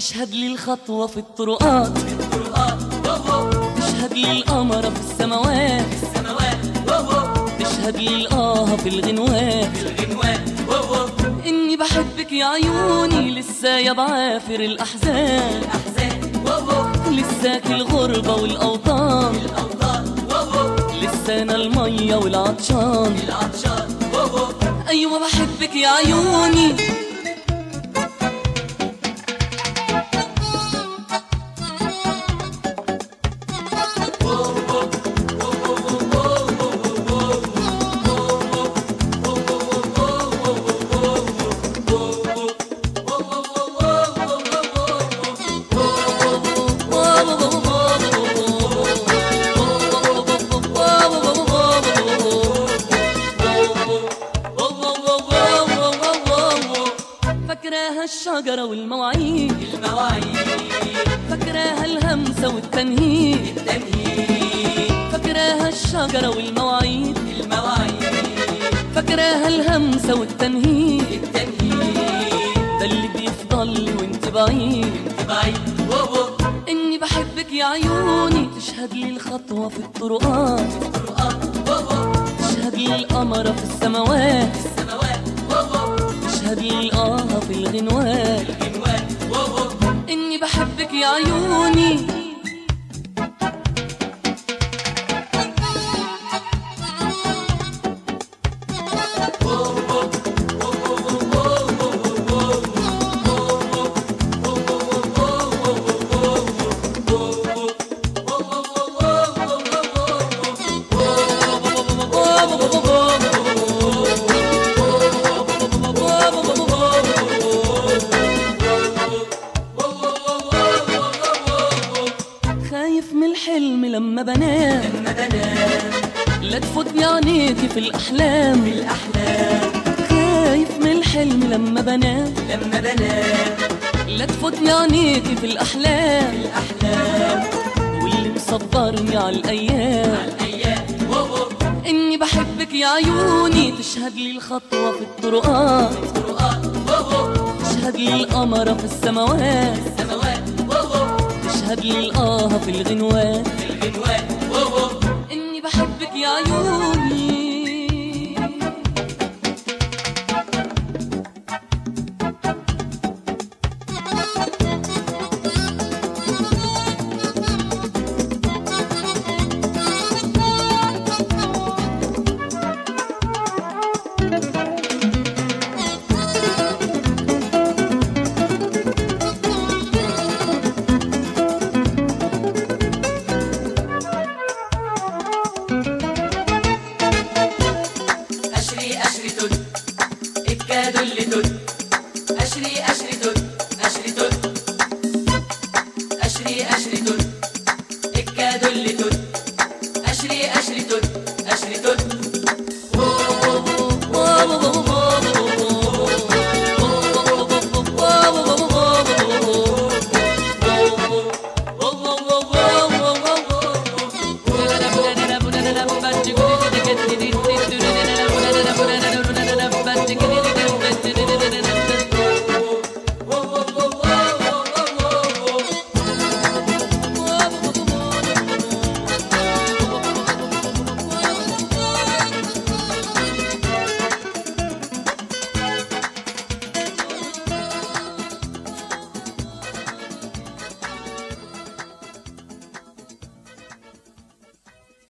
تشهد لي الخطوة في الطرقات، تشهد لي القمرة في السماوات، تشهد لي الآه في الغنوات، إني بحبك يا عيوني لسه يا بعافر الأحزان، لساك الغربة والأوطان، لسانا المية والعطشان، أيوة بحبك يا عيوني. فاكراها الشجرة والمواعيد، فاكراها الهمسة والتنهيد، فاكراها الشجرة والمواعيد، فاكراها الهمسة والتنهيد، ده اللي بيفضل لي وانت بعيد، إني بحبك يا عيوني. تشهد لي الخطوة في الطرقات، تشهد لي القمرة في السماوات، تشهد لي الآه في الغنوات، إني بحبك يا عيوني. خايف من الحلم لما بنام، لا تفوتني عينيكي في الأحلام، خايف من الحلم لما بنام، لا تفوتني عينيكي في الأحلام، واللي مصبرني على الأيام، إني بحبك يا عيوني. تشهد لي الخطوة في الطرقات، تشهد لي القمرة في السماوات، تشهد لي الآه في الغنوات، إني بحبك يا عيوني.